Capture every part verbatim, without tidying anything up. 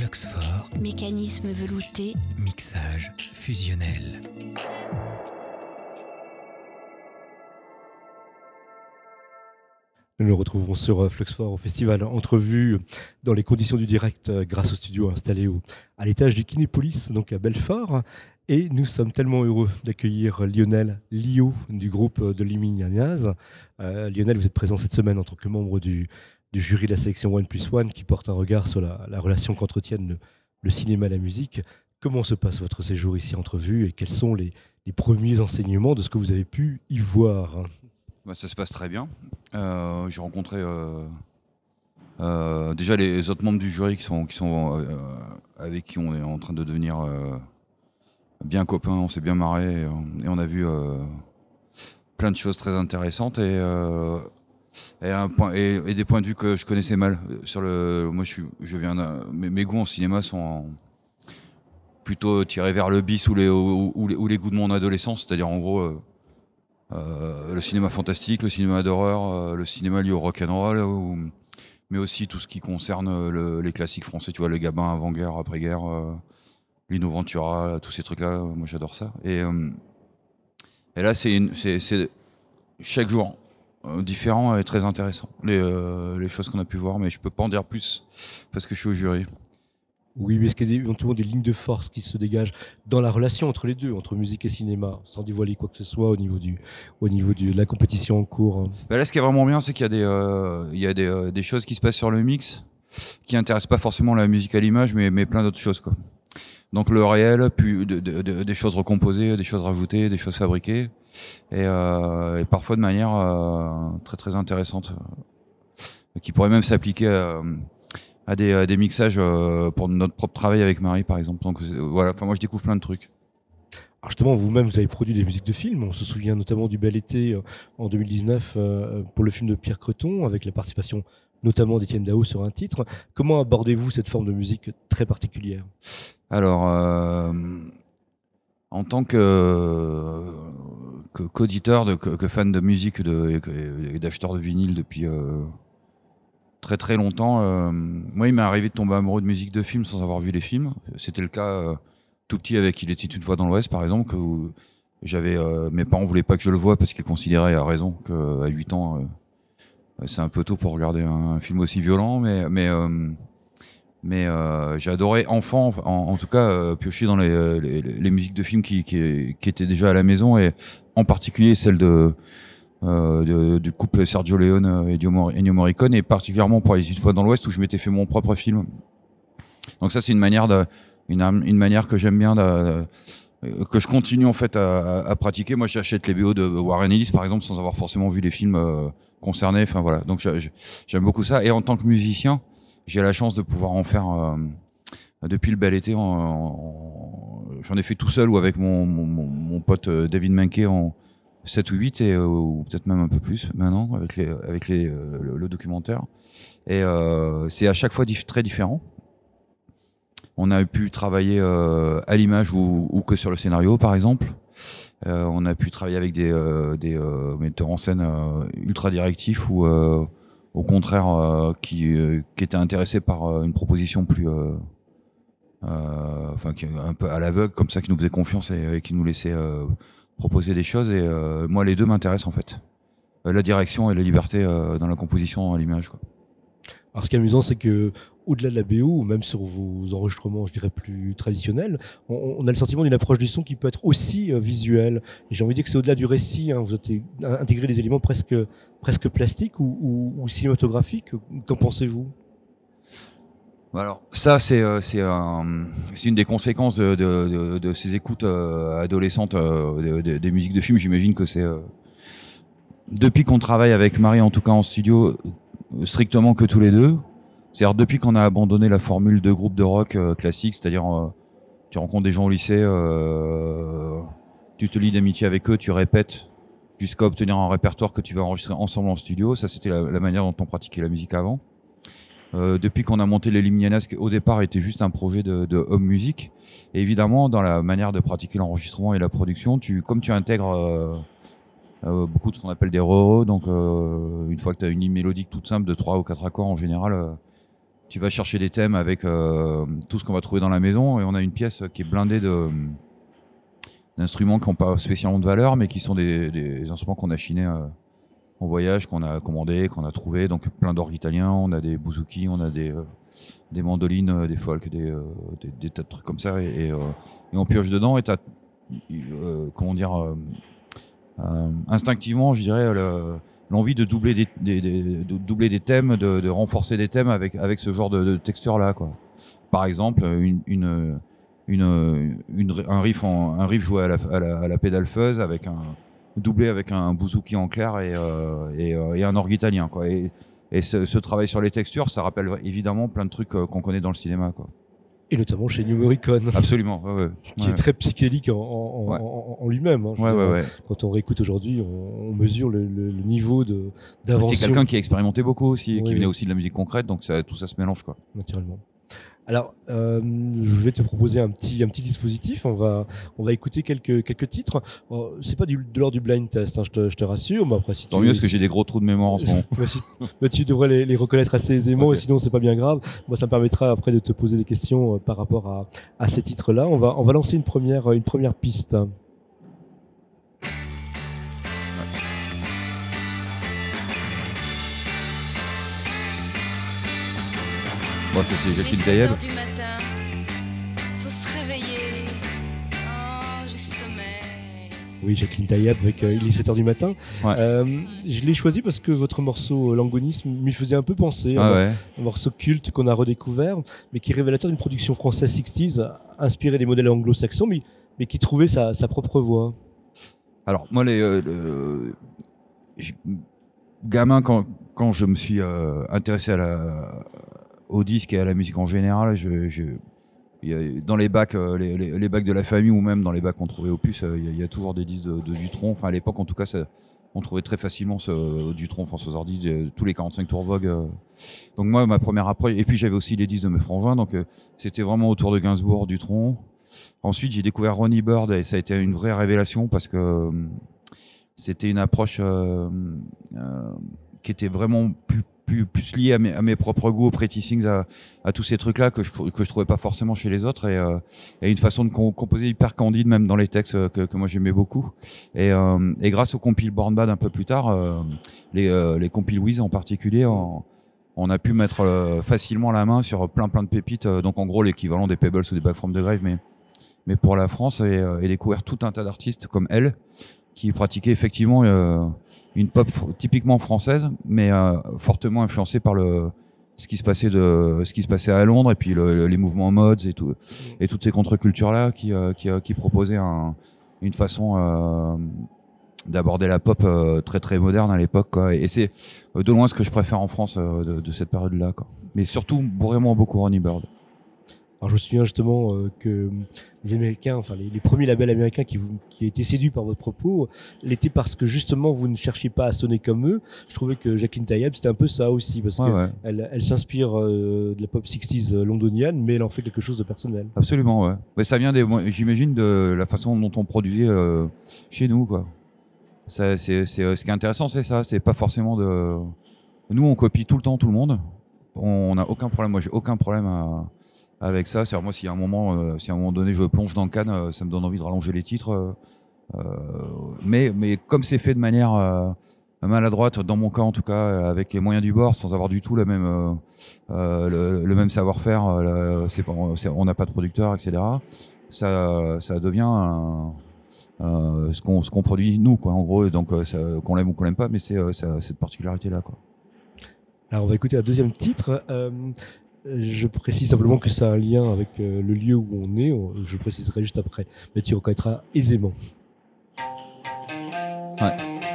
Fluxfort, mécanisme velouté, mixage fusionnel. Nous nous retrouvons sur Fluxfort au festival Entrevue dans les conditions du direct grâce au studio installé au, à l'étage du Kinépolis, donc à Belfort. Et nous sommes tellement heureux d'accueillir Lionel Lio du groupe de Limignanaz. Euh, Lionel, vous êtes présent cette semaine en tant que membre du, du jury de la sélection One Plus One qui porte un regard sur la, la relation qu'entretiennent le, le cinéma et la musique. Comment se passe votre séjour ici à Entrevue et quels sont les, les premiers enseignements de ce que vous avez pu y voir ? Bah, ça se passe très bien. Euh, j'ai rencontré euh, euh, déjà les autres membres du jury qui sont, qui sont euh, avec qui on est en train de devenir euh, bien copains. On s'est bien marré et, et on a vu euh, plein de choses très intéressantes et, euh, et, un point, et, et des points de vue que je connaissais mal. Sur le, moi, je, suis, je viens d'un, mes, mes goûts en cinéma sont en, plutôt tirés vers le bis ou les, ou, ou les, ou les goûts de mon adolescence, c'est-à-dire en gros. Euh, Euh, le cinéma fantastique, le cinéma d'horreur, euh, le cinéma lié au rock'n'roll, euh, mais aussi tout ce qui concerne le, les classiques français, tu vois, les Gabins avant-guerre, après-guerre, euh, Lino Ventura, tous ces trucs-là, moi j'adore ça. Et, euh, et là, c'est, une, c'est, c'est chaque jour euh, différent et très intéressant, les, euh, les choses qu'on a pu voir, mais je peux pas en dire plus parce que je suis au jury. Oui, mais est-ce qu'il y a des, éventuellement des lignes de force qui se dégagent dans la relation entre les deux, entre musique et cinéma, sans dévoiler quoi que ce soit au niveau, du, au niveau du, de la compétition en cours? Bah là, ce qui est vraiment bien, c'est qu'il y a des, euh, il y a des, euh, des choses qui se passent sur le mix qui intéressent pas forcément la musique à l'image, mais, mais plein d'autres choses, quoi. Donc le réel, puis de, de, de, des choses recomposées, des choses rajoutées, des choses fabriquées, et, euh, et parfois de manière euh, très très intéressante, euh, qui pourrait même s'appliquer à, à, des, à des mixages euh, pour notre propre travail avec Marie, par exemple. Donc voilà, enfin moi je découvre plein de trucs. Alors justement, vous-même, vous avez produit des musiques de films. On se souvient notamment du Bel Été euh, en deux mille dix-neuf euh, pour le film de Pierre Creton, avec la participation notamment d'Étienne Dao sur un titre. Comment abordez-vous cette forme de musique très particulière ? Alors, euh, en tant que, que qu'auditeur, de, que, que fan de musique de, et, et d'acheteur de vinyle depuis euh, très très longtemps, euh, moi il m'est arrivé de tomber amoureux de musique de film sans avoir vu les films. C'était le cas euh, tout petit avec Il était une fois dans l'Ouest, par exemple, que où j'avais, euh, mes parents voulaient pas que je le voie parce qu'ils considéraient à raison qu'à huit ans, euh, c'est un peu tôt pour regarder un, un film aussi violent, mais... mais euh, Mais euh, j'ai adoré enfant, en, en tout cas, euh, piocher dans les, les, les musiques de films qui, qui, qui étaient déjà à la maison, et en particulier celle de, euh, de, du couple Sergio Leone et Ennio Morricone, et particulièrement pour les Une fois dans l'Ouest où je m'étais fait mon propre film. Donc ça, c'est une manière, de, une, une manière que j'aime bien, de, de, que je continue en fait à, à, à pratiquer. Moi, j'achète les B O de Warren Ellis, par exemple, sans avoir forcément vu les films euh, concernés. Enfin voilà, donc j'aime beaucoup ça. Et en tant que musicien, j'ai la chance de pouvoir en faire euh, depuis le Bel Été. En, en, j'en ai fait tout seul ou avec mon, mon, mon pote David Menke en sept ou huit, et, ou peut-être même un peu plus maintenant avec, les, avec les, le, le documentaire. Et euh, c'est à chaque fois dif- très différent. On a pu travailler euh, à l'image ou, ou que sur le scénario, par exemple. Euh, on a pu travailler avec des, euh, des euh, metteurs en scène euh, ultra directifs ou... Euh, au contraire, euh, qui, euh, qui était intéressé par euh, une proposition plus, euh, euh, enfin, qui, un peu à l'aveugle, comme ça, qui nous faisait confiance et, et qui nous laissait euh, proposer des choses. Et euh, moi, les deux m'intéressent en fait, euh, la direction et la liberté euh, dans la composition à l'image, quoi. Alors, ce qui est amusant, c'est que au-delà de la B O, ou même sur vos enregistrements, je dirais plus traditionnels, on, on a le sentiment d'une approche du son qui peut être aussi euh, visuelle. Et j'ai envie de dire que c'est au-delà du récit. Hein, vous avez intégré des éléments presque, presque plastiques ou, ou, ou cinématographiques. Qu'en pensez-vous ? Alors ça, c'est euh, c'est, un, c'est une des conséquences de, de, de, de ces écoutes euh, adolescentes euh, de, de, des musiques de films. J'imagine que c'est euh, depuis qu'on travaille avec Marie, en tout cas en studio, strictement que tous les deux. C'est-à-dire depuis qu'on a abandonné la formule de groupe de rock euh, classique, c'est-à-dire euh, tu rencontres des gens au lycée, euh, tu te lis d'amitié avec eux, tu répètes jusqu'à obtenir un répertoire que tu vas enregistrer ensemble en studio. Ça, c'était la, la manière dont on pratiquait la musique avant. Euh, depuis qu'on a monté les Limignanaz, qui au départ était juste un projet de, de home music, et évidemment dans la manière de pratiquer l'enregistrement et la production, tu, comme tu intègres euh, euh, beaucoup de ce qu'on appelle des re-re, donc euh, une fois que tu as une ligne mélodique toute simple de trois ou quatre accords en général, euh, tu vas chercher des thèmes avec euh, tout ce qu'on va trouver dans la maison, et on a une pièce qui est blindée de d'instruments qui n'ont pas spécialement de valeur, mais qui sont des, des instruments qu'on a chinés euh, en voyage, qu'on a commandés, qu'on a trouvés. Donc plein d'orgues italiens, on a des bouzouki, on a des, euh, des mandolines, euh, des folk, des, euh, des, des tas de trucs comme ça. Et, et, euh, et on pioche dedans et t'as, euh, comment dire, euh, euh, instinctivement, je dirais, le, l'envie de doubler des, des, des, de doubler des thèmes, de, de renforcer des thèmes avec, avec ce genre de, de texture-là, quoi. Par exemple, une, une, une, une, un, riff en, un riff joué à la, à la, à la pédale fuzz avec un doublé avec un bouzouki en clair et, euh, et, euh, et un orgue italien, quoi. Et, et ce, ce travail sur les textures, ça rappelle évidemment plein de trucs euh, qu'on connaît dans le cinéma, quoi. Et notamment chez New Morricone. Absolument, ouais, ouais. Qui ouais. est très psychédélique en, en, ouais. en, en lui-même. Hein. Ouais, ouais, ouais. Quand on réécoute aujourd'hui, on, on mesure le, le, le niveau de, d'invention. C'est quelqu'un qui a expérimenté beaucoup aussi, oui, qui venait oui. aussi de la musique concrète, donc ça, tout ça se mélange, quoi. Naturellement. Alors, euh, je vais te proposer un petit, un petit dispositif. On va, on va écouter quelques, quelques titres. Alors, c'est pas du, de l'ordre du blind test, hein, je, te, je te rassure. Mais après, si Tant tu, mieux, parce que j'ai des gros trous de mémoire en ce moment. Mais tu devrais les, les reconnaître assez aisément, Okay. et sinon c'est pas bien grave. Moi, ça me permettra après de te poser des questions euh, par rapport à, à ces titres-là. On va, on va lancer une première, une première piste. Bon, ça c'est Les Jacqueline sept Taïeb. heures du matin, faut se réveiller. Oh, j'ai sommeil. Oui, Jacqueline Taïeb avec euh, Il est sept heures du matin. Ouais. Euh, je l'ai choisi parce que votre morceau euh, Langonisme m'y faisait un peu penser. Ah un, ouais. un morceau culte qu'on a redécouvert, mais qui est révélateur d'une production française soixante, inspirée des modèles anglo-saxons, mais, mais qui trouvait sa, sa propre voix. Alors, moi, les, euh, le, j'ai- gamin, quand, quand je me suis euh, intéressé à la, au disque et à la musique en général, je, je, il y a, dans les bacs, euh, les, les, les bacs de la famille ou même dans les bacs qu'on trouvait au puce, euh, il, y a, il y a toujours des disques de, de Dutronc. Enfin, à l'époque, en tout cas, ça, on trouvait très facilement ce Dutronc, François Hardy, de- tous les quarante-cinq tours Vogue. euh. Donc moi, ma première approche, et puis j'avais aussi les disques de mes frangins, donc euh, c'était vraiment autour de Gainsbourg, Dutronc. Ensuite, j'ai découvert Ronnie Bird et ça a été une vraie révélation parce que euh, c'était une approche euh, euh, qui était vraiment plus, plus, plus liée à mes, à mes propres goûts, aux Pretty Things, à, à tous ces trucs-là que je, que je trouvais pas forcément chez les autres, et, euh, et une façon de com- composer hyper candide, même dans les textes euh, que, que moi j'aimais beaucoup. Et, euh, et grâce au compil Born Bad un peu plus tard, euh, les, euh, les compiles Wiz en particulier, on, on a pu mettre euh, facilement la main sur plein plein de pépites, euh, donc en gros l'équivalent des Pebbles ou des Back from the Grave, mais mais pour la France, et, euh, et découvert tout un tas d'artistes comme elle, qui pratiquaient effectivement euh, une pop fr- typiquement française, mais euh, fortement influencée par le ce qui se passait de ce qui se passait à Londres, et puis le, les mouvements mods et tout, et toutes ces contre-cultures là qui euh, qui, euh, qui proposaient un, une façon euh, d'aborder la pop euh, très très moderne à l'époque, quoi. Et c'est euh, de loin ce que je préfère en France euh, de, de cette période là, quoi. Mais surtout vraiment beaucoup Ronnie Bird. Alors je me souviens justement euh, que les Américains, enfin les, les premiers labels américains qui, vous, qui étaient séduits par votre propos, l'étaient parce que justement vous ne cherchiez pas à sonner comme eux. Je trouvais que Jacqueline Taïeb c'était un peu ça aussi, parce Ouais, que ouais. elle, elle s'inspire euh, de la pop soixante londonienne, mais elle en fait quelque chose de personnel. Absolument, ouais. Mais ça vient des, moi, j'imagine, de la façon dont on produisait euh, chez nous, quoi. Ça, c'est, c'est, euh, ce qui est intéressant, c'est ça. C'est pas forcément de. Nous, on copie tout le temps tout le monde. On n'a aucun problème. Moi, j'ai aucun problème à- avec ça. C'est-à-dire, moi, si à un moment, euh, si à un moment donné, je plonge dans le can, euh, ça me donne envie de rallonger les titres. euh, euh, mais, mais comme c'est fait de manière euh, maladroite, dans mon cas en tout cas, euh, avec les moyens du bord, sans avoir du tout la même, euh, euh, le, le même savoir-faire, euh, c'est pas, c'est- on n'a pas de producteur, et cetera. Ça, ça devient un, euh, ce qu'on ce qu'on produit nous, quoi, en gros. Et donc, euh, ça, qu'on l'aime ou qu'on l'aime pas, mais c'est euh, ça- cette particularité-là, quoi. Alors on va écouter un deuxième titre. Euh, je précise simplement que ça a un lien avec euh, le lieu où on est. On- Je le préciserai juste après, mais tu reconnaîtras aisément. Ouais.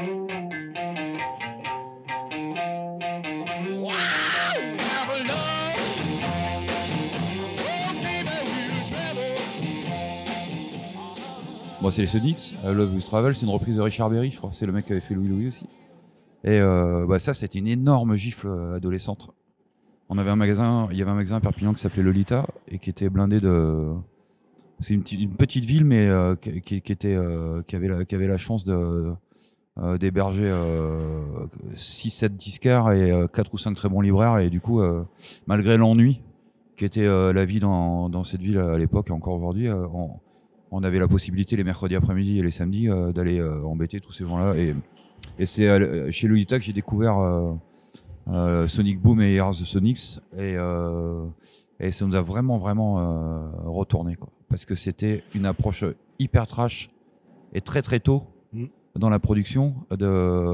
Bon, c'est les Sonics. euh, Love Will Travel, c'est une reprise de Richard Berry, je crois. C'est le mec qui avait fait Louis Louis aussi. Et euh, bah, ça, c'était une énorme gifle euh, adolescente. On avait un magasin, il y avait un magasin à Perpignan qui s'appelait Lolita et qui était blindé de. C'est une, petite- une petite ville, mais euh, qui, qui- qui était, euh, qui avait la, qui avait la chance de euh, d'héberger euh, six sept disquaires et euh, quatre ou cinq très bons libraires. Et du coup, euh, malgré l'ennui qui était euh, la vie dans, dans cette ville à l'époque et encore aujourd'hui, euh, on, on avait la possibilité les mercredis après-midi et les samedis euh, d'aller euh, embêter tous ces gens-là. Et, et c'est euh, chez Lolita que j'ai découvert euh, euh, Sonic Boom et Here's the Sonics. Et, euh, et ça nous a vraiment, vraiment euh, retourné, quoi. Parce que c'était une approche hyper trash et très, très tôt mm. dans la production de,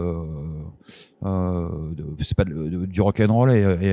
euh, de, c'est pas de, de, du rock'n'roll. Et, et,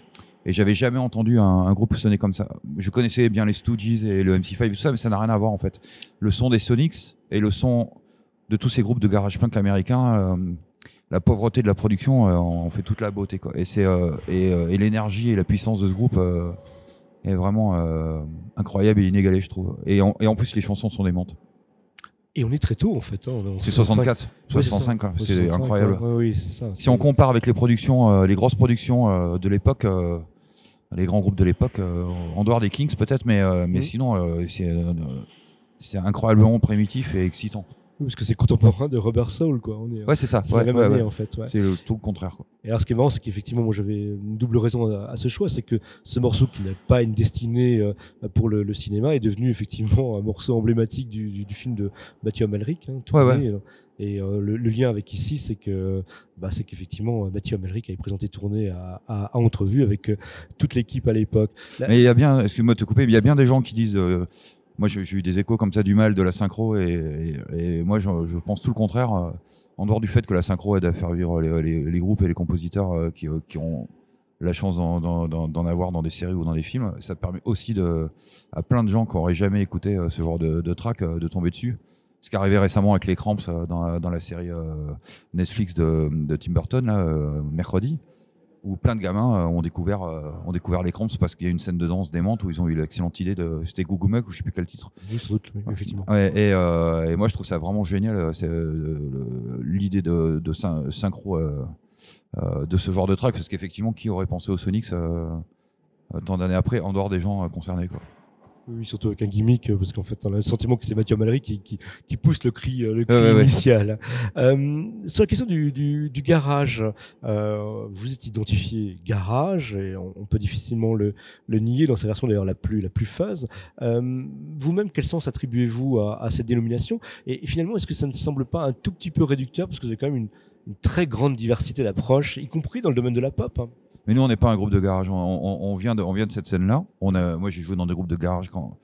et j'avais jamais entendu un, un groupe sonner comme ça. Je connaissais bien les Stooges et le M C cinq, tout ça, mais ça n'a rien à voir en fait. Le son des Sonics et le son de tous ces groupes de garage punk américains, euh, la pauvreté de la production euh, en fait toute la beauté, quoi. Et, c'est, euh, et, euh, et l'énergie et la puissance de ce groupe euh, est vraiment euh, incroyable et inégalée, je trouve. Et en, et en plus, les chansons sont démentes. Et on est très tôt en fait. Hein. C'est soixante-quatre, soixante-cinq, ouais, c'est, c'est soixante-cinq, incroyable. Ouais, oui, c'est ça, si c'est... on compare avec les productions, euh, les grosses productions euh, de l'époque, euh, les grands groupes de l'époque, euh, en dehors des Kings peut-être, mais, euh, mais mmh. sinon euh, c'est, euh, c'est incroyablement primitif et excitant. Oui, parce que c'est contemporain de Rubber Soul, quoi. On est, ouais, c'est ça. C'est ouais, la même ouais, année, ouais. en fait. Ouais. C'est le, tout le contraire, quoi. Et alors, ce qui est marrant, c'est qu'effectivement, moi, j'avais une double raison à, à ce choix, c'est que ce morceau qui n'a pas une destinée euh, pour le, le cinéma est devenu effectivement un morceau emblématique du, du, du film de Matthew Amalric. Hein, ouais, ouais. Et euh, le, le lien avec ici, c'est que, bah, c'est qu'effectivement, Matthew Amalric avait présenté tournée à, à, à Entrevue avec euh, toute l'équipe à l'époque. Là... Mais il y a bien, excuse-moi de te couper, mais il y a bien des gens qui disent. Euh, Moi, j'ai, j'ai eu des échos comme ça du mal de la synchro, et, et, et moi, je, je pense tout le contraire. Euh, en dehors du fait que la synchro aide à faire vivre les, les, les groupes et les compositeurs euh, qui, euh, qui ont la chance d'en, d'en, d'en avoir dans des séries ou dans des films, ça permet aussi de, à plein de gens qui n'auraient jamais écouté euh, ce genre de, de track euh, de tomber dessus. Ce qui est arrivé récemment avec les Cramps euh, dans, dans la série euh, Netflix de, de Tim Burton, là, euh, mercredi. Où plein de gamins euh, ont découvert euh, ont découvert les Cramps parce qu'il y a une scène de danse démente où ils ont eu l'excellente idée de c'était Goo Goo Muck ou je sais plus quel titre. Oui, sans doute, oui, effectivement. Ouais, et, euh, et moi je trouve ça vraiment génial, c'est euh, l'idée de, de syn- synchro euh, euh, de ce genre de track, parce qu'effectivement qui aurait pensé aux Sonics euh, tant d'années après en dehors des gens euh, concernés, quoi. Oui, surtout avec un gimmick, parce qu'en fait, on a le sentiment que c'est Mathieu Amalric qui, qui, qui pousse le cri, le cri euh, ouais, initial. Ouais. Euh, sur la question du, du, du garage, euh, vous êtes identifié garage, et on, on peut difficilement le, le nier dans sa version d'ailleurs la plus, la plus fuzz. Euh, vous-même, quel sens attribuez-vous à, à cette dénomination ? et, et finalement, est-ce que ça ne semble pas un tout petit peu réducteur, parce que vous avez quand même une, une très grande diversité d'approches, y compris dans le domaine de la pop, hein. Mais nous, on n'est pas un groupe de garage. On, on, on, vient de, on vient de cette scène-là. On a, moi, j'ai joué dans des groupes de garage quand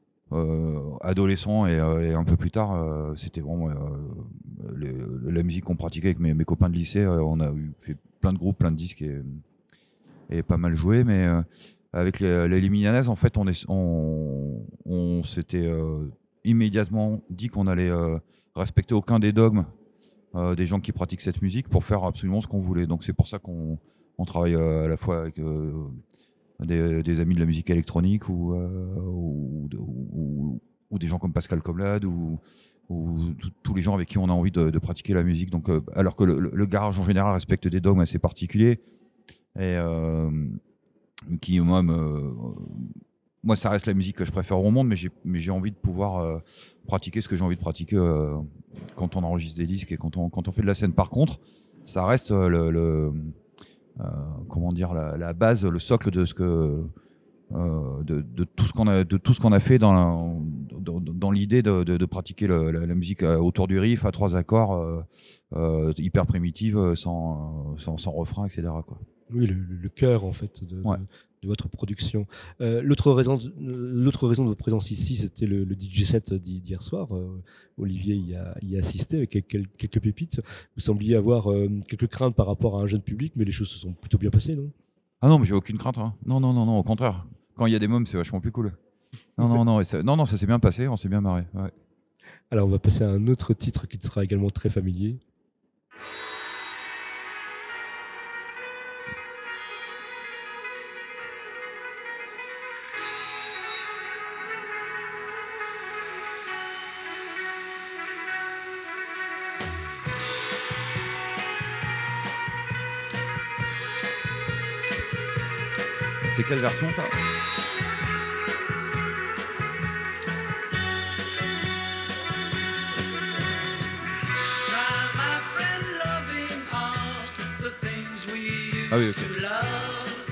euh, adolescent et, euh, et un peu plus tard. Euh, c'était vraiment euh, les, la musique qu'on pratiquait avec mes, mes copains de lycée. Euh, on a eu, fait plein de groupes, plein de disques et, et pas mal joué. Mais euh, avec les, les Liminianaises, en fait, on, est, on, on s'était euh, immédiatement dit qu'on allait euh, respecter aucun des dogmes euh, des gens qui pratiquent cette musique pour faire absolument ce qu'on voulait. Donc c'est pour ça qu'on On travaille euh, à la fois avec euh, des, des amis de la musique électronique ou, euh, ou, ou, ou des gens comme Pascal Comlade ou, ou tous les gens avec qui on a envie de, de pratiquer la musique. Donc, euh, alors que le, le garage en général respecte des dogmes assez particuliers et euh, qui, moi, me, moi, ça reste la musique que je préfère au monde, mais j'ai, mais j'ai envie de pouvoir euh, pratiquer ce que j'ai envie de pratiquer euh, quand on enregistre des disques et quand on, quand on fait de la scène. Par contre, ça reste euh, le... le Euh, comment dire la, la base, le socle de ce que euh, de, de tout ce qu'on a de tout ce qu'on a fait dans, la, dans, dans l'idée de, de, de pratiquer le, la, la musique autour du riff à trois accords euh, euh, hyper primitive sans, sans sans refrain, et cetera, quoi. Oui, le, le cœur en fait de, ouais. de, de votre production. Euh, l'autre raison, de, l'autre raison de votre présence ici, c'était le, le D J set d'hier soir. Euh, Olivier y a, y a assisté avec quelques, quelques pépites. Vous sembliez avoir euh, quelques craintes par rapport à un jeune public, mais les choses se sont plutôt bien passées, non ? Ah non, mais j'ai aucune crainte. Hein. Non, non, non, non, au contraire. Quand il y a des mômes, c'est vachement plus cool. Non, non, non, ça, non, non, ça s'est bien passé, on s'est bien marré. Ouais. Alors, on va passer à un autre titre qui sera également très familier. C'est quelle version, ça ? Try my friend. Ah oui, ok. to love.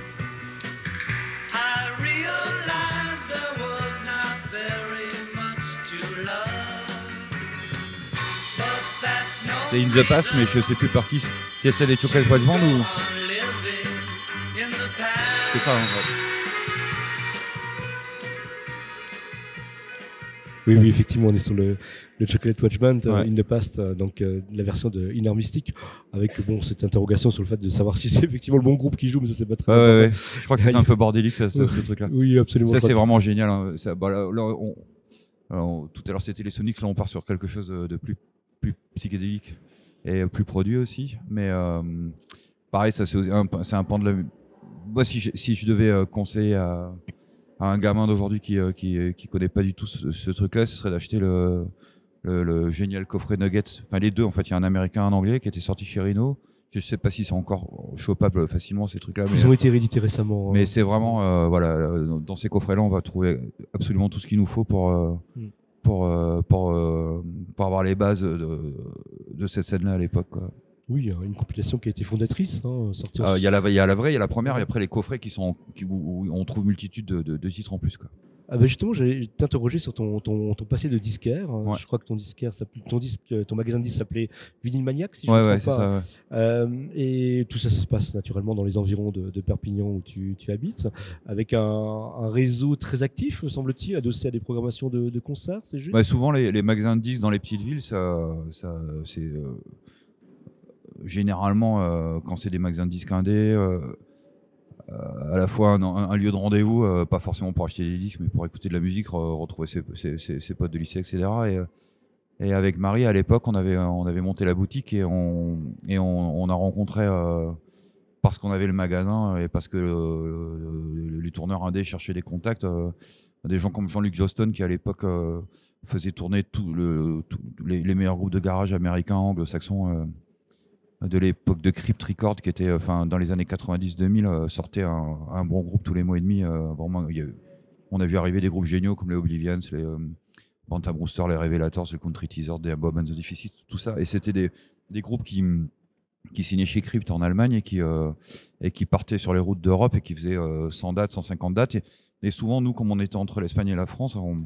I realized there was not very much to love. But that's no C'est In the Past, mais je sais plus par qui. C'est celle des Chocolate Watch Band ou reason living in the past. c'est ça hein, ouais. Oui, oui, effectivement, on est sur le, le Chocolate Watch Band, euh, Ouais. In the Past, euh, donc euh, la version de Inner Mystic, avec bon, cette interrogation sur le fait de savoir si c'est effectivement le bon groupe qui joue, mais ça c'est pas très Ouais, ouais, ouais. important. Je crois que c'était un peu bordélique ce, ce, ce truc-là. Oui, absolument. Ça pas. c'est vraiment génial. Hein. Ça, bah, là, là, on- alors, tout à l'heure c'était les Sonics, là on part sur quelque chose de plus, plus psychédélique et plus produit aussi. Mais euh, pareil, ça c'est aussi un, c'est un pan de la. Moi, si je, si je devais euh, conseiller à, à un gamin d'aujourd'hui qui, euh, qui, qui connaît pas du tout ce, ce truc-là, ce serait d'acheter le, le, le génial coffret Nuggets. Enfin, les deux en fait. Il y a un américain et un anglais qui était sorti chez Rhino. Je sais pas si c'est encore chopable facilement ces trucs-là. Mais, Ils ont été réédités récemment. mais hein. c'est vraiment, euh, voilà, euh, dans ces coffrets-là, on va trouver absolument tout ce qu'il nous faut pour, euh, Mm. pour, euh, pour, euh, pour avoir les bases de, de cette scène-là à l'époque. quoi. Oui, il y a une compilation qui a été fondatrice, hein, sortie en- Euh, Il y, a la- il y a la vraie, il y a la première, et après les coffrets qui sont, qui, où, où on trouve multitude de, de, de titres en plus. Quoi. Ah bah justement, j'allais t'interroger sur ton, ton, ton passé de disquaire. Ouais. Je crois que ton disquaire, s'appelait- ton disque, ton magasin de disques s'appelait Vinyl Maniac, si je Ouais, ne me ouais, trompe c'est pas. ça. Ouais. Euh, et tout ça, ça se passe naturellement dans les environs de, de Perpignan où tu, tu habites, avec un, un réseau très actif, me semble-t-il, adossé à des programmations de, de concerts, c'est juste Ouais, souvent, les, les magasins de disques dans les petites villes, ça, ça, c'est euh, généralement, euh, quand c'est des magasins de disques indés, euh, euh, à la fois un, un- un lieu de rendez-vous, euh, pas forcément pour acheter des disques, mais pour écouter de la musique, re- retrouver ses, ses- ses- ses potes de lycée, et cetera. Et, euh, et avec Marie, à l'époque, on avait, on avait monté la boutique et on, et on, on a rencontré, euh, parce qu'on avait le magasin et parce que euh, le- les tourneurs indés cherchaient des contacts, euh, des gens comme Jean-Luc Joston qui, à l'époque, euh, faisait tourner tout le, tout- les, les meilleurs groupes de garage américains, anglo-saxons. euh, de l'époque de Crypt Records qui était enfin dans les années quatre-vingt-dix deux mille euh, sortait un, un bon groupe tous les mois et demi euh, vraiment il y a eu- on a vu arriver des groupes géniaux comme les Oblivions, les euh, Bantam Rooster, les Revelators, le Country Teaser, des Bob and the Deficit, tout ça, et c'était des, des groupes qui qui signaient chez Crypt en Allemagne et qui euh, et qui partaient sur les routes d'Europe et qui faisaient euh, cent dates, cent cinquante dates et, et souvent nous comme on était entre l'Espagne et la France on,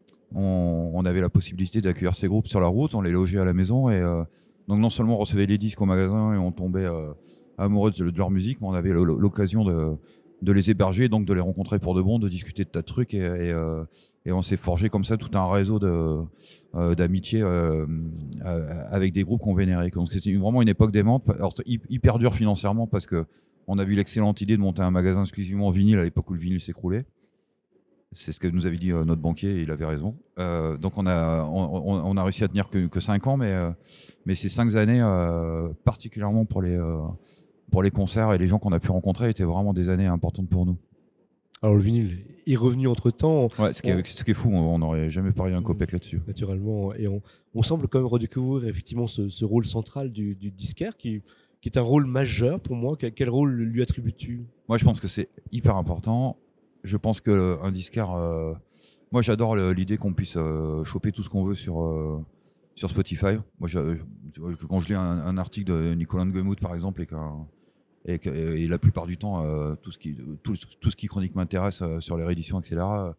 on, on avait la possibilité d'accueillir ces groupes sur la route, on les logeait à la maison et euh, donc non seulement on recevait les disques au magasin et on tombait euh, amoureux de, de leur musique, mais on avait l'occasion de, de les héberger, donc de les rencontrer pour de bon, de discuter de tas de trucs et, et, euh, et on s'est forgé comme ça tout un réseau de, euh, d'amitié euh, euh, avec des groupes qu'on vénérait. Donc c'était vraiment une époque d'aimante. Alors c'est hyper dur financièrement parce que on a vu l'excellente idée de monter un magasin exclusivement vinyle à l'époque où le vinyle s'écroulait. C'est ce que nous avait dit euh, notre banquier et il avait raison. Euh, donc on a, on, on, on a réussi à tenir que, que cinq ans, mais, euh, mais ces cinq années, euh, particulièrement pour les, euh, pour les concerts et les gens qu'on a pu rencontrer, étaient vraiment des années importantes pour nous. Alors le vinyle est revenu entre-temps, Ouais, ce, qui est, on- ce qui est fou, on n'aurait jamais parié un copec là-dessus. naturellement, et on, on semble quand même redécouvrir effectivement ce, ce rôle central du, du disquaire qui, qui est un rôle majeur pour moi. Quel, quel rôle lui attribues-tu ? Moi, je pense que c'est hyper important. Je pense qu'un disquaire... Euh, moi, j'adore le- l'idée qu'on puisse euh, choper tout ce qu'on veut sur, euh, sur Spotify. Moi, je- je- quand je lis un, un article de Nicolas Nguemout, par exemple, et, qu'un- et, que- et la plupart du temps, euh, tout, ce qui, tout, tout ce qui chronique m'intéresse euh, sur les rééditions, et cetera,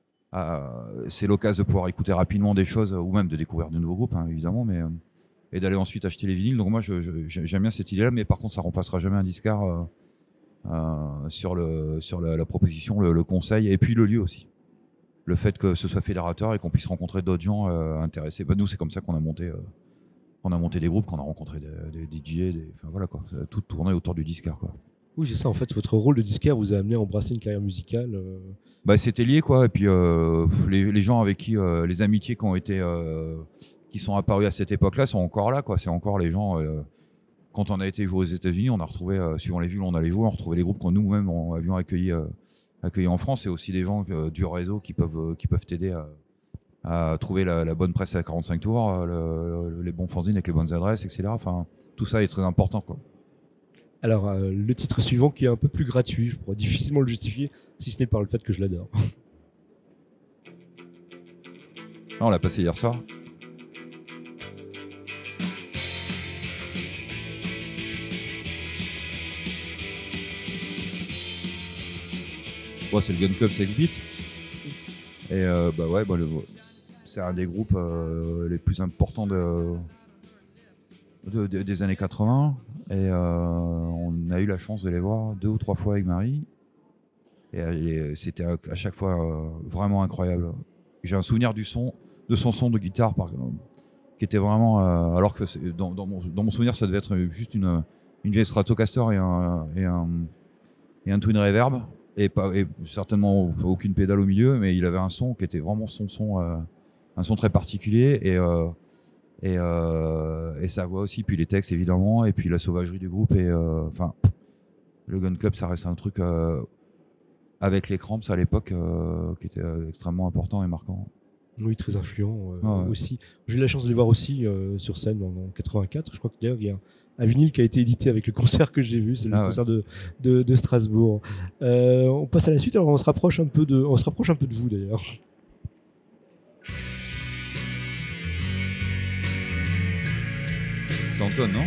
euh, c'est l'occasion de pouvoir écouter rapidement des choses, ou même de découvrir de nouveaux groupes, hein, évidemment, mais, euh, et d'aller ensuite acheter les vinyles. Donc moi, je- je- j'aime bien cette idée-là, mais par contre, ça ne remplacera jamais un disquaire euh, euh, sur, le, sur la, la proposition, le, le conseil, et puis le lieu aussi. Le fait que ce soit fédérateur et qu'on puisse rencontrer d'autres gens euh, intéressés. Bah, nous, c'est comme ça qu'on a monté, euh, qu'on a monté des groupes, qu'on a rencontré des, des D J, des, enfin voilà quoi. Ça a tout tourné autour du disquaire quoi. Oui, c'est ça. En fait, votre rôle de disquaire vous a amené à embrasser une carrière musicale. euh, Bah, c'était lié quoi. Et puis euh, les, les gens avec qui, euh, les amitiés qui ont été, euh, qui sont apparues à cette époque-là sont encore là quoi. C'est encore les gens. Euh, quand on a été jouer aux États-Unis, on a retrouvé, euh, suivant les villes où on allait jouer, on retrouvait les groupes que nous-mêmes on avions accueillis, euh, accueillis en France, et aussi des gens euh, du réseau qui peuvent, euh, qui peuvent t'aider à, à trouver la, la bonne presse à quarante-cinq tours, euh, le, le, les bons fanzines avec les bonnes adresses, et cetera. Enfin, tout ça est très important quoi. Alors, euh, le titre suivant qui est un peu plus gratuit, je pourrais difficilement le justifier, si ce n'est par le fait que je l'adore. Ah, on l'a passé hier soir. Ouais, c'est le Gun Club six bit. Et euh, bah ouais, bah, le, c'est un des groupes euh, les plus importants de, de, de- des années quatre-vingts. Et euh, on a eu la chance de les voir deux ou trois fois avec Marie. Et, et c'était à, à chaque fois euh, vraiment incroyable. J'ai un souvenir du son, de son son de guitare par, qui était vraiment. Euh, alors que c'est- dans, dans, mon, dans mon souvenir, ça devait être juste une, une vieille Stratocaster et un, et un, et un Twin Reverb. Et, pas, et certainement aucune pédale au milieu, mais il avait un son qui était vraiment son son, euh, un son très particulier. Et, euh, et, euh, et sa voix aussi, puis les textes évidemment, et puis la sauvagerie du groupe. Et euh, enfin, le Gun Club, ça reste un truc. Euh, avec les Cramps à l'époque euh, qui était euh, extrêmement important et marquant. Oui, très influent euh, Ah ouais. aussi. J'ai eu la chance de les voir aussi euh, sur scène en, en quatre-vingt-quatre. Je crois que d'ailleurs il y a un, un vinyle qui a été édité avec le concert que j'ai vu, c'est le Ah ouais. concert de, de, de Strasbourg. Euh, on passe à la suite. Alors on se rapproche un peu de, on se rapproche un peu de vous d'ailleurs. C'est Anton, non?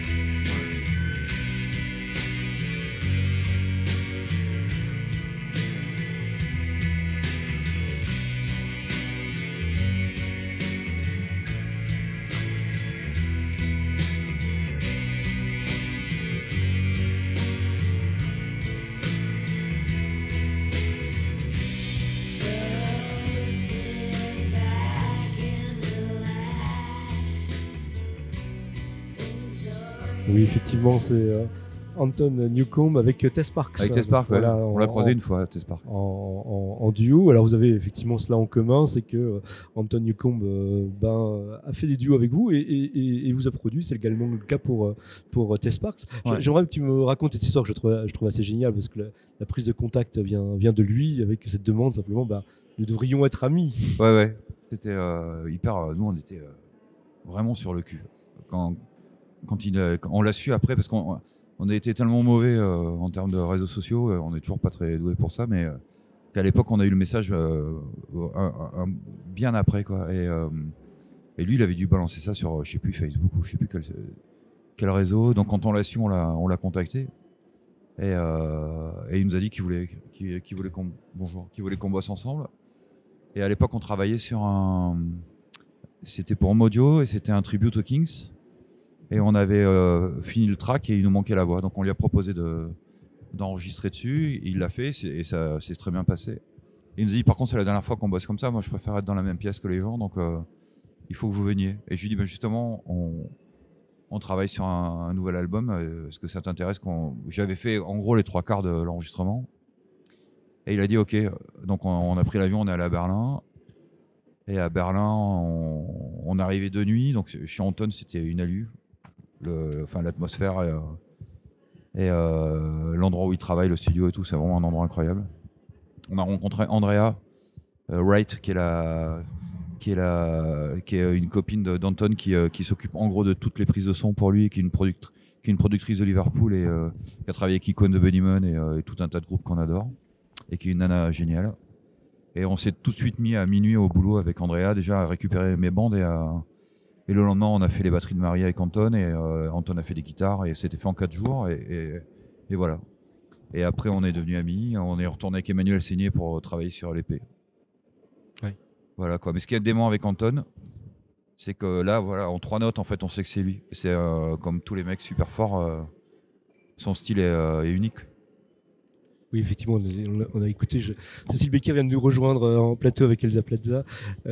Oui, effectivement, c'est euh, Anton Newcomb avec euh, Tess Parks. Avec Tess Parks, Voilà, ouais. On en- l'a croisé en- une fois, Tess Parks. en, en- en duo. Alors vous avez effectivement cela en commun, c'est que euh, Anton Newcomb euh, ben, euh, a fait des duos avec vous et, et- et- et vous a produit. C'est également le cas pour, euh, pour euh, Tess Parks. Ouais. J'aimerais que tu me racontes cette histoire que je trouve, je trouve assez géniale parce que la, la prise de contact vient, vient de lui avec cette demande simplement, bah, nous devrions être amis. Ouais, ouais. C'était euh, hyper. euh, nous, on était euh, vraiment sur le cul. Quand, quand, il, euh, quand on l'a su après, parce qu'on on a été tellement mauvais euh, en termes de réseaux sociaux, euh, on est toujours pas très doué pour ça, mais euh, qu'à l'époque, on a eu le message euh, un- un- bien après, quoi. Et, euh, et lui, il avait dû balancer ça sur, je sais plus, Facebook ou je sais plus quel, quel réseau. Donc, quand on l'a su, on l'a, on l'a contacté. Et, euh, et il nous a dit qu'il voulait, qu'il, qu'il voulait qu'on, bonjour, qu'il voulait qu'on bosse ensemble. Et à l'époque, on travaillait sur un. C'était pour Mojo et c'était un tribute aux Kings. Et on avait euh, fini le track et il nous manquait la voix. Donc on lui a proposé de, d'enregistrer dessus. Il l'a fait c'est- et ça s'est très bien passé. Et il nous a dit par contre, c'est la dernière fois qu'on bosse comme ça. Moi, je préfère être dans la même pièce que les gens. Donc euh, il faut que vous veniez. Et je lui ai dit ben, justement, on, on travaille sur un, un nouvel album. euh, Est-ce que ça t'intéresse qu'on... J'avais fait en gros les trois quarts de l'enregistrement. Et il a dit ok. Donc on, on a pris l'avion, on est allé à Berlin. Et à Berlin, on, on arrivait de nuit. Donc chez Anton, c'était une alu. Le, enfin, l'atmosphère et, euh, et euh, l'endroit où il travaille, le studio et tout, c'est vraiment un endroit incroyable. On a rencontré Andrea euh, Wright, qui est, la, qui, est la, qui est une copine de- d'Anton qui, euh, qui s'occupe en gros de toutes les prises de son pour lui, qui est une, product- qui est une productrice de Liverpool et euh, qui a travaillé avec Icon de Bunnyman et, euh, et tout un tas de groupes qu'on adore et qui est une nana géniale. Et on s'est tout de suite mis à minuit au boulot avec Andrea, déjà à récupérer mes bandes et à. Et le lendemain, on a fait les batteries de Marie avec Anton et euh, Anton a fait des guitares et c'était fait en quatre jours et, et, et voilà. Et après, on est devenus amis. On est retourné avec Emmanuel Seigné pour travailler sur l'E P. Ouais. Voilà quoi. Mais ce qui est dément avec Anton, c'est que là, voilà, en trois notes, en fait, on sait que c'est lui. C'est euh, comme tous les mecs super forts, euh, son style est, euh, est unique. Oui, effectivement, on a, on a- on a écouté. Je, Cécile Becker vient de nous rejoindre euh, en plateau avec Elsa Plaza.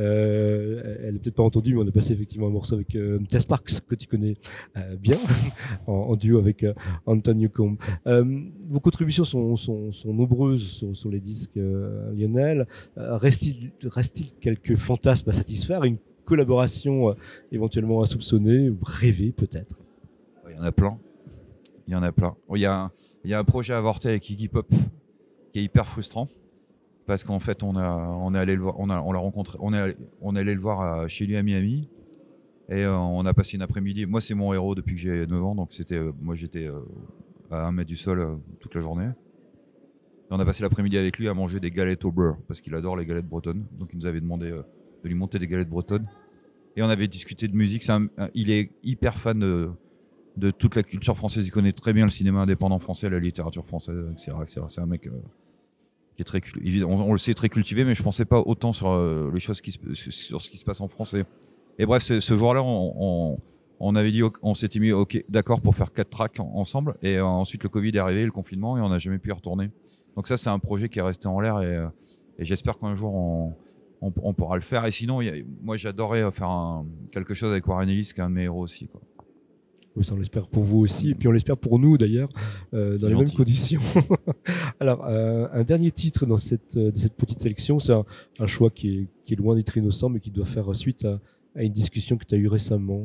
Euh, elle n'a peut-être pas entendu, mais on a passé effectivement un morceau avec euh, Tess Parks, que tu connais euh, bien, en, en duo avec euh, Anton Newcomb. Euh, vos contributions sont, sont, sont nombreuses sur, sur les disques, euh, Lionel. Euh, reste-t-il, reste-t-il quelques fantasmes à satisfaire, une collaboration euh, éventuellement à soupçonner ou rêver peut-être? Il y en a plein. Il y en a plein. Il y a un, il y a un projet avorté avec Iggy Pop qui est hyper frustrant parce qu'en fait on a on est allé le voir, on a on l'a rencontré, on est allé, on est allé le voir à- chez lui à Miami et euh, on a passé une après-midi. Moi c'est mon héros depuis que j'ai neuf ans, donc c'était euh, moi j'étais euh, à un mètre du sol euh, toute la journée. Et on a passé l'après-midi avec lui à manger des galettes au beurre parce qu'il adore les galettes bretonnes, donc il nous avait demandé euh, de lui monter des galettes bretonnes et on avait discuté de musique. C'est un- un- il est hyper fan de de toute la culture française. Il connaît très bien le cinéma indépendant français, la littérature française, et cetera et cetera. C'est un mec euh, qui est très, cul- évidemment, on, on le sait, très cultivé, mais je pensais pas autant sur euh, les choses qui se, sur ce qui se passe en France. Et, et bref, ce, ce jour-là, on, on, on avait dit, on s'était mis, ok, d'accord, pour faire quatre tracks en- ensemble. Et euh, ensuite, le Covid est arrivé, le confinement, et on n'a jamais pu y retourner. Donc ça, c'est un projet qui est resté en l'air, et, euh, et j'espère qu'un jour on, on, on pourra le faire. Et sinon, il y a- moi, j'adorais faire un, quelque chose avec Warren Ellis, qui est un de mes héros aussi, quoi. Oui, ça, on l'espère pour vous aussi, et puis on l'espère pour nous d'ailleurs, euh, dans C'est les gentil. mêmes conditions. Alors, euh, un dernier titre dans cette, euh, de cette petite sélection, c'est un, un choix qui est, qui est loin d'être innocent, mais qui doit faire suite à, à une discussion que tu as eue récemment.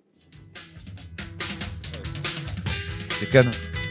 C'est Cannes.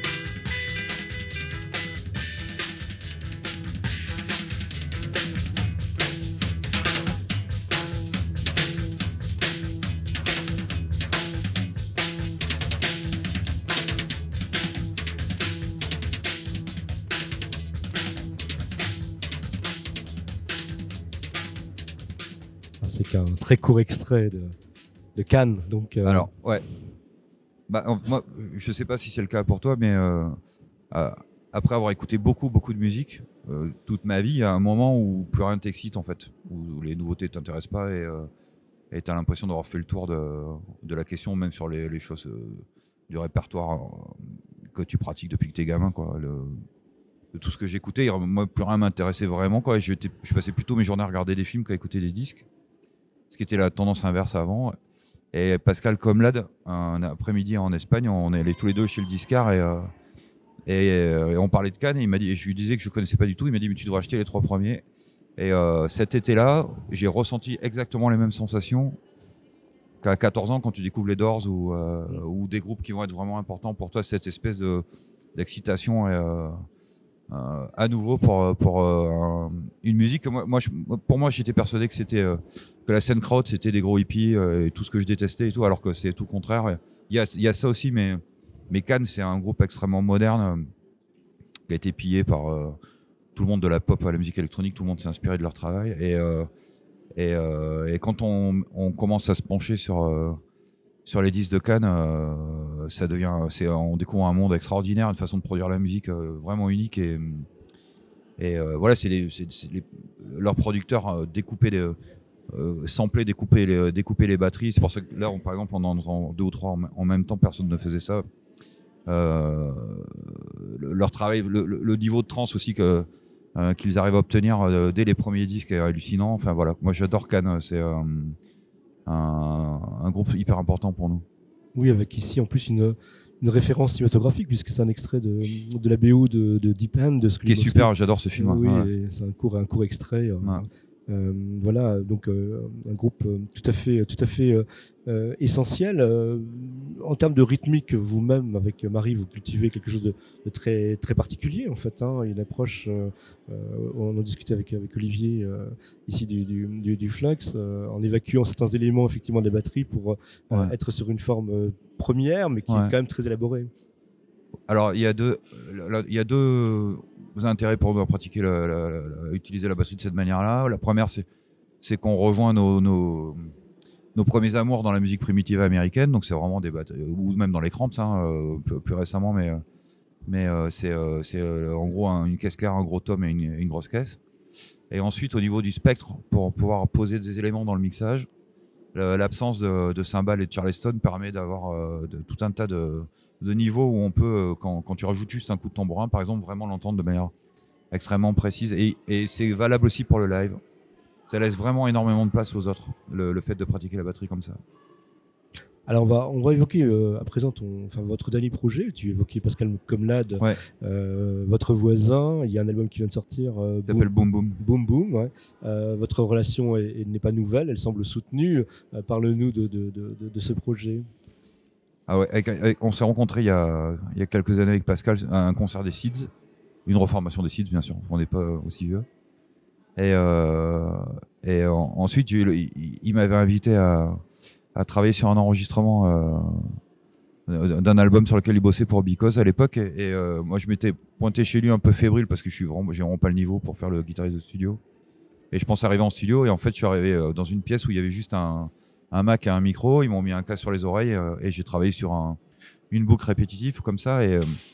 Ah, c'est qu'un très court extrait de, de Cannes. Donc, euh, Alors, ouais. Bah, en- moi, je sais pas si c'est le cas pour toi, mais euh, euh, après avoir écouté beaucoup, beaucoup de musique euh, toute ma vie, il y a un moment où plus rien t'excite en fait, où les nouveautés t'intéressent pas et euh, et t'as l'impression d'avoir fait le tour de, de la question, même sur les, les choses euh, du répertoire euh, que tu pratiques depuis que t'es gamin, quoi. Le, de tout ce que j'écoutais, moi, plus rien m'intéressait vraiment, quoi. Et j'étais- je passais plutôt mes journées à regarder des films qu'à écouter des disques, ce qui était la tendance inverse avant. Et Pascal Comlade, un après-midi en Espagne, on est allés tous les deux chez le disquaire et, euh, et, euh, et on parlait de Cannes. Et il m'a dit, et je lui disais que je connaissais pas du tout. Il m'a dit, mais tu devrais acheter les trois premiers. Et euh, cet été-là, j'ai ressenti exactement les mêmes sensations qu'à quatorze ans quand tu découvres les Doors ou, euh, ou des groupes qui vont être vraiment importants pour toi. Cette espèce de, d'excitation et, euh, euh, à nouveau pour, pour euh, un- une musique que moi, moi je- pour moi j'étais persuadé que c'était euh, que la scène crowd c'était des gros hippies euh, et tout ce que je détestais et tout, alors que c'est tout le contraire. Il y a, il y a ça aussi, mais, mais Cannes c'est un groupe extrêmement moderne euh, qui a été pillé par euh, tout le monde, de la pop à la musique électronique. Tout le monde s'est inspiré de leur travail et, euh, et, euh, et quand on, on commence à se pencher sur euh, sur les disques de Cannes, euh, ça devient, c'est, on découvre un monde extraordinaire, une façon de produire la musique euh, vraiment unique et, et euh, voilà, c'est, les, c'est, c'est les, leurs producteurs euh, découpaient les, euh, sampler, découper les, découper les batteries. C'est pour ça que là, on, par exemple, en, en deux ou trois en, en même temps, personne ne faisait ça. Euh, le, leur travail, le, le, le niveau de trance aussi que euh, qu'ils arrivent à obtenir euh, dès les premiers disques est hallucinant. Enfin voilà, moi j'adore Cannes, c'est euh, un, un groupe hyper important pour nous. oui, avec ici en plus une, une référence cinématographique, puisque c'est un extrait de, de la B O de, de Deep End. De Qui est super, j'adore ce film. Oui, ouais. et c'est un court, un court extrait. euh, Ouais. euh, voilà, donc euh, un groupe euh, tout à fait, tout à fait euh, euh, essentiel. Euh, en termes de rythmique, vous-même, avec Marie, vous cultivez quelque chose de, de très, très particulier, en fait. Hein, une approche, euh, euh, on en discutait avec, avec Olivier, euh, ici du, du, du, du Flux, euh, en évacuant certains éléments, effectivement, des batteries pour euh, Ouais. être sur une forme euh, première, mais qui Ouais. est quand même très élaborée. Alors il y a deux, là, il y a deux intérêts pour nous à pratiquer, la, la, la, la- utiliser la batterie de cette manière-là. La première, c'est, c'est qu'on rejoint nos, nos, nos premiers amours dans la musique primitive américaine, donc c'est vraiment des batteries, ou même dans les Cramps, hein, euh, plus, plus récemment, mais, euh, mais euh, c'est, euh, c'est euh, en gros un- une caisse claire, un gros tom et une, une grosse caisse. Et ensuite, au niveau du spectre, pour pouvoir poser des éléments dans le mixage, le- l'absence de, de cymbales et de charleston permet d'avoir euh, de, tout un tas de, de niveaux où on peut, euh, quand, quand tu rajoutes juste un coup de tambourin, par exemple, vraiment l'entendre de manière extrêmement précise. Et, et c'est valable aussi pour le live. Ça laisse vraiment énormément de place aux autres, le, le fait de pratiquer la batterie comme ça. Alors on va, on va évoquer euh, à présent ton, enfin, votre dernier projet. Tu évoquais Pascal Comlade, Ouais. euh, votre voisin. Il y a un album qui vient de sortir, euh, Ça s'appelle Boom Boom. Boom Boom. Ouais. Euh, votre relation est- est- n'est pas nouvelle, elle semble soutenue. Euh, Parle-nous de, de, de, de, de ce projet. Ah ouais, avec- avec- on s'est rencontrés il y, a, il y a quelques années avec Pascal à un concert des Seeds, une reformation des Seeds bien sûr, on n'est pas aussi vieux. Et, euh, et en- ensuite il, il- il m'avait invité à, à travailler sur un enregistrement euh, d'un album sur lequel il bossait pour Because à l'époque. Et, et, euh, moi je m'étais pointé chez lui un peu fébrile parce que je suis vraiment, j'ai vraiment pas le niveau pour faire le guitariste de studio. Et je pense arriver en studio et en fait je suis arrivé euh, dans une pièce où il y avait juste un un Mac et un micro, ils m'ont mis un casque sur les oreilles euh, et j'ai travaillé sur un, une boucle répétitive comme ça et, euh,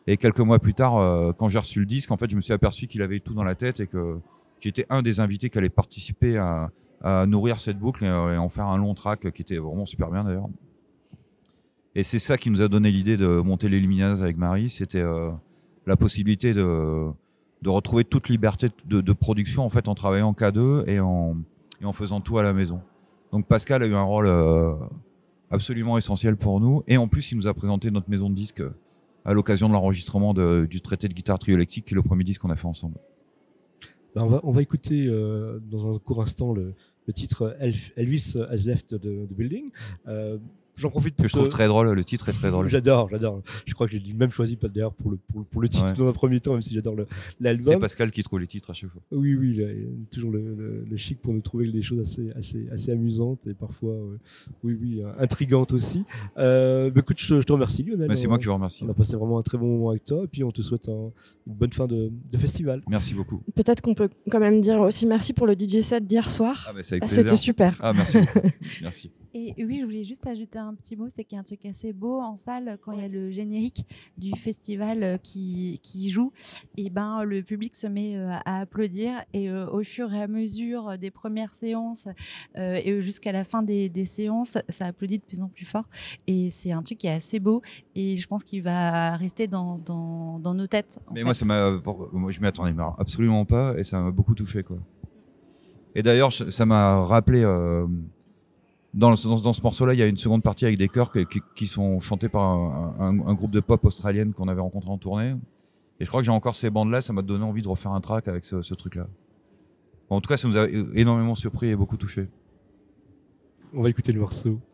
Et quelques mois plus tard, euh, quand j'ai reçu le disque, en fait, je me suis aperçu qu'il avait tout dans la tête et que j'étais un des invités qui allait participer à, à nourrir cette boucle et, et en faire un long track qui était vraiment super bien d'ailleurs. Et c'est ça qui nous a donné l'idée de monter les Luminas avec Marie. C'était euh, la possibilité de, de retrouver toute liberté de, de production en fait en travaillant qu'à deux et en, et en faisant tout à la maison. Donc Pascal a eu un rôle euh, absolument essentiel pour nous. Et en plus, il nous a présenté notre maison de disques à l'occasion de l'enregistrement de, du traité de guitare trio électrique, qui est le premier disque qu'on a fait ensemble. Ben on, va, on va écouter euh, dans un court instant le, le titre Elf- Elvis Has Left the, the Building. Euh, J'en profite pour Que je trouve te- très drôle, le titre est très drôle. J'adore, j'adore. Je crois que j'ai même choisi pas d'ailleurs pour le, pour, pour le titre Ouais. dans un premier temps, même si j'adore le- C'est l'album. Pascal qui trouve les titres à chaque fois. Oui, oui, il a, il a toujours le, le- le chic pour nous trouver des choses assez, assez, assez amusantes et parfois, euh, oui, oui, euh, intrigantes aussi. Euh, bah, écoute, je, je te remercie, Lionel. Mais c'est On- moi qui vous remercie. On a passé vraiment un très bon moment avec toi et puis on te souhaite un- une bonne fin de, de festival. Merci beaucoup. Peut-être qu'on peut quand même dire aussi merci pour le D J set d'hier soir. Ah, bah, c'est avec Ah, plaisir. C'était super. Ah, merci beaucoup. Merci. Et oui, je voulais juste ajouter un petit mot, c'est qu'il y a un truc assez beau en salle quand il y a le générique du festival euh, qui, qui joue. Et ben le public se met euh, à applaudir et euh, au fur et à mesure des premières séances euh, et jusqu'à la fin des, des séances, ça applaudit de plus en plus fort. Et c'est un truc qui est assez beau et je pense qu'il va rester dans, dans, dans nos têtes. en Mais fait. moi, ça m'a, moi, je m'y attendais mais alors, absolument pas et ça m'a beaucoup touché, quoi. Et d'ailleurs, je- ça m'a rappelé. Euh, Dans, le- dans, dans ce morceau-là, il y a une seconde partie avec des chœurs que- qui, qui sont chantés par un, un- un groupe de pop australienne qu'on avait rencontré en tournée. Et je crois que j'ai encore ces bandes-là, ça m'a donné envie de refaire un track avec ce, ce truc-là. En tout cas, ça nous a énormément surpris et beaucoup touché. On va écouter le morceau.